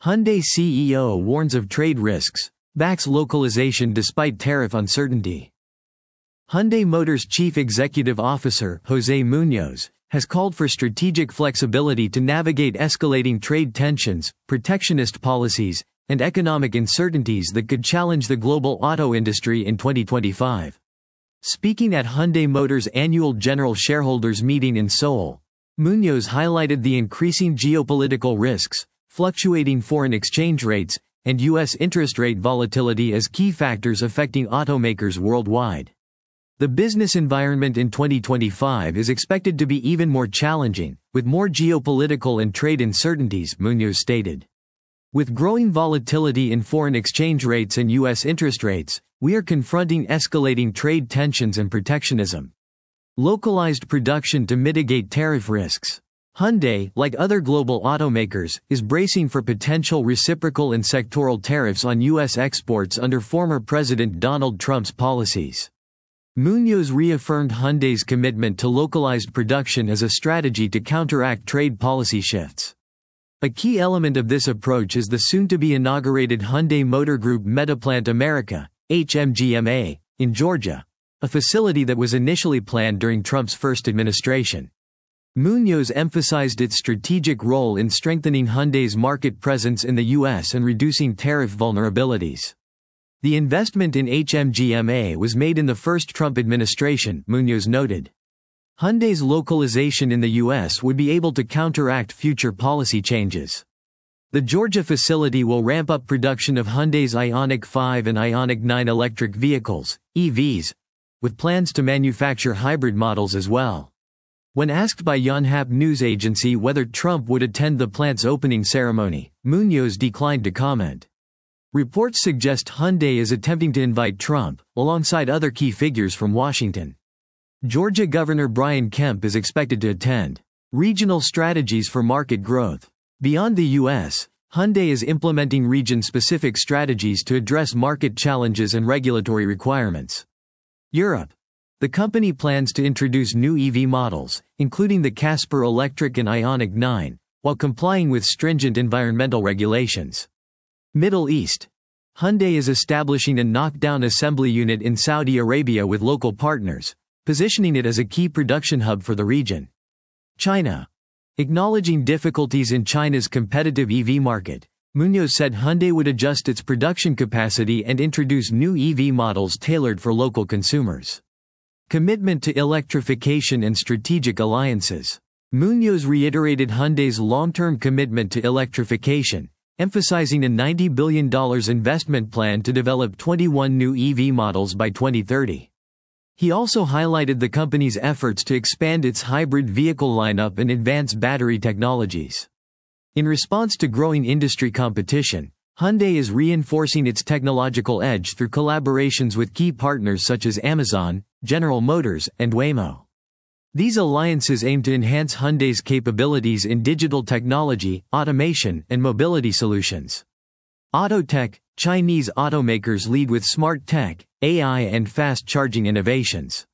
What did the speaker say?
Hyundai CEO warns of trade risks, backs localization despite tariff uncertainty. Hyundai Motors Chief Executive Officer, José Muñoz, has called for strategic flexibility to navigate escalating trade tensions, protectionist policies, and economic uncertainties that could challenge the global auto industry in 2025. Speaking at Hyundai Motors' annual general shareholders meeting in Seoul, Muñoz highlighted the increasing geopolitical risks, fluctuating foreign exchange rates, and U.S. interest rate volatility as key factors affecting automakers worldwide. The business environment in 2025 is expected to be even more challenging, with more geopolitical and trade uncertainties, Muñoz stated. With growing volatility in foreign exchange rates and U.S. interest rates, we are confronting escalating trade tensions and protectionism. Localized production to mitigate tariff risks. Hyundai, like other global automakers, is bracing for potential reciprocal and sectoral tariffs on U.S. exports under former President Donald Trump's policies. Muñoz reaffirmed Hyundai's commitment to localized production as a strategy to counteract trade policy shifts. A key element of this approach is the soon-to-be inaugurated Hyundai Motor Group Metaplant America, HMGMA, in Georgia, a facility that was initially planned during Trump's first administration. Muñoz emphasized its strategic role in strengthening Hyundai's market presence in the U.S. and reducing tariff vulnerabilities. The investment in HMGMA was made in the first Trump administration, Muñoz noted. Hyundai's localization in the U.S. would be able to counteract future policy changes. The Georgia facility will ramp up production of Hyundai's Ioniq 5 and Ioniq 9 electric vehicles, EVs, with plans to manufacture hybrid models as well. When asked by Yonhap news agency whether Trump would attend the plant's opening ceremony, Muñoz declined to comment. Reports suggest Hyundai is attempting to invite Trump, alongside other key figures from Washington. Georgia Governor Brian Kemp is expected to attend. Regional strategies for market growth. Beyond the U.S., Hyundai is implementing region-specific strategies to address market challenges and regulatory requirements. Europe. The company plans to introduce new EV models, including the Casper Electric and Ioniq 9, while complying with stringent environmental regulations. Middle East. Hyundai is establishing a knockdown assembly unit in Saudi Arabia with local partners, positioning it as a key production hub for the region. China. Acknowledging difficulties in China's competitive EV market, Muñoz said Hyundai would adjust its production capacity and introduce new EV models tailored for local consumers. Commitment to electrification and strategic alliances. Muñoz reiterated Hyundai's long-term commitment to electrification, emphasizing a $90 billion investment plan to develop 21 new EV models by 2030. He also highlighted the company's efforts to expand its hybrid vehicle lineup and advance battery technologies. In response to growing industry competition, Hyundai is reinforcing its technological edge through collaborations with key partners such as Amazon, General Motors, and Waymo. These alliances aim to enhance Hyundai's capabilities in digital technology, automation, and mobility solutions. Autotech. Chinese automakers lead with smart tech, AI, and fast charging innovations.